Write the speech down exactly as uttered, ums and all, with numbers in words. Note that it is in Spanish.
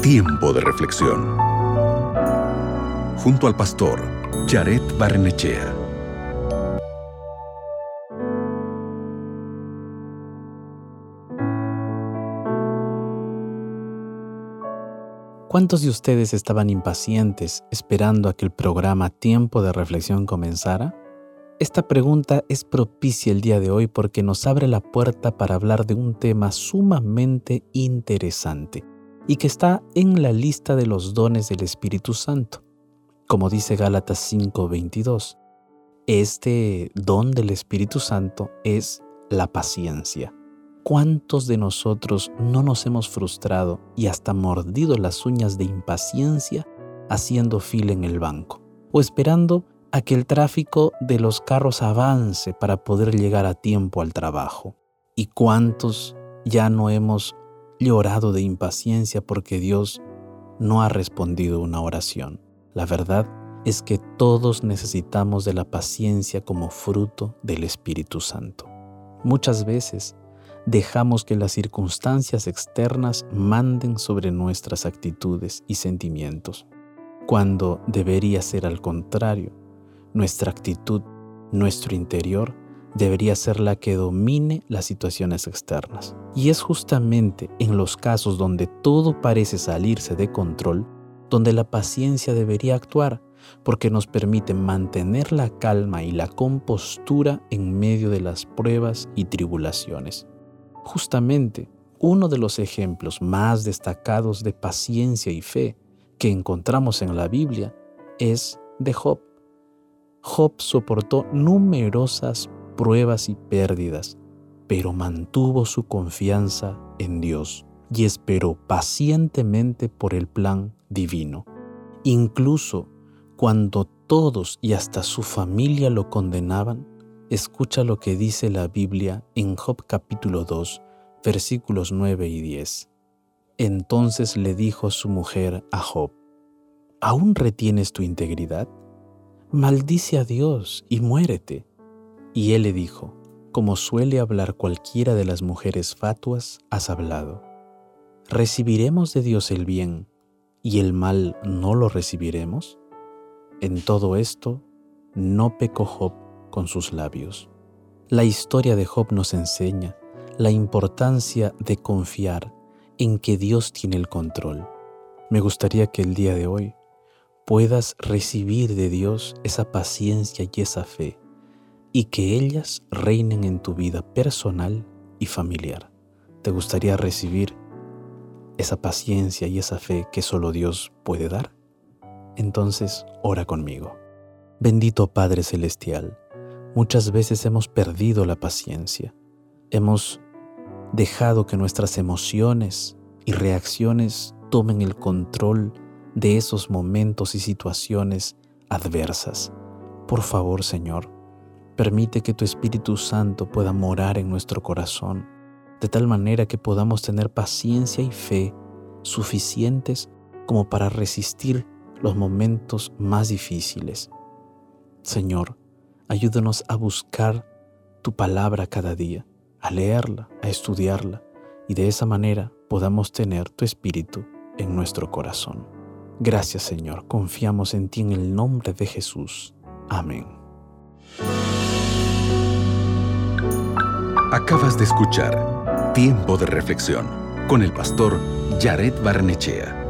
Tiempo de reflexión. Junto al pastor Jared Barrenechea. ¿Cuántos de ustedes estaban impacientes esperando a que el programa Tiempo de Reflexión comenzara? Esta pregunta es propicia el día de hoy porque nos abre la puerta para hablar de un tema sumamente interesante y que está en la lista de los dones del Espíritu Santo. Como dice Gálatas cinco veintidós, este don del Espíritu Santo es la paciencia. ¿Cuántos de nosotros no nos hemos frustrado y hasta mordido las uñas de impaciencia haciendo fila en el banco o esperando a que el tráfico de los carros avance para poder llegar a tiempo al trabajo? ¿Y cuántos ya no hemos llorado de impaciencia porque Dios no ha respondido una oración? La verdad es que todos necesitamos de la paciencia como fruto del Espíritu Santo. Muchas veces dejamos que las circunstancias externas manden sobre nuestras actitudes y sentimientos, cuando debería ser al contrario. Nuestra actitud, nuestro interior, debería ser la que domine las situaciones externas. Y es justamente en los casos donde todo parece salirse de control, donde la paciencia debería actuar, porque nos permite mantener la calma y la compostura en medio de las pruebas y tribulaciones. Justamente, uno de los ejemplos más destacados de paciencia y fe que encontramos en la Biblia es de Job. Job soportó numerosas pruebas y pérdidas, pero mantuvo su confianza en Dios y esperó pacientemente por el plan divino. Incluso cuando todos y hasta su familia lo condenaban, escucha lo que dice la Biblia en Job capítulo dos, versículos nueve y diez. Entonces le dijo su mujer a Job: ¿aún retienes tu integridad? Maldice a Dios y muérete. Y él le dijo: como suele hablar cualquiera de las mujeres fatuas, has hablado. ¿Recibiremos de Dios el bien y el mal no lo recibiremos? En todo esto no pecó Job con sus labios. La historia de Job nos enseña la importancia de confiar en que Dios tiene el control. Me gustaría que el día de hoy puedas recibir de Dios esa paciencia y esa fe, y que ellas reinen en tu vida personal y familiar. ¿Te gustaría recibir esa paciencia y esa fe que solo Dios puede dar? Entonces, ora conmigo. Bendito Padre Celestial, muchas veces hemos perdido la paciencia. Hemos dejado que nuestras emociones y reacciones tomen el control de esos momentos y situaciones adversas. Por favor, Señor, permite que tu Espíritu Santo pueda morar en nuestro corazón, de tal manera que podamos tener paciencia y fe suficientes como para resistir los momentos más difíciles. Señor, ayúdanos a buscar tu palabra cada día, a leerla, a estudiarla, y de esa manera podamos tener tu Espíritu en nuestro corazón. Gracias, Señor, confiamos en ti en el nombre de Jesús. Amén. Acabas de escuchar Tiempo de Reflexión con el pastor Jared Barrenechea.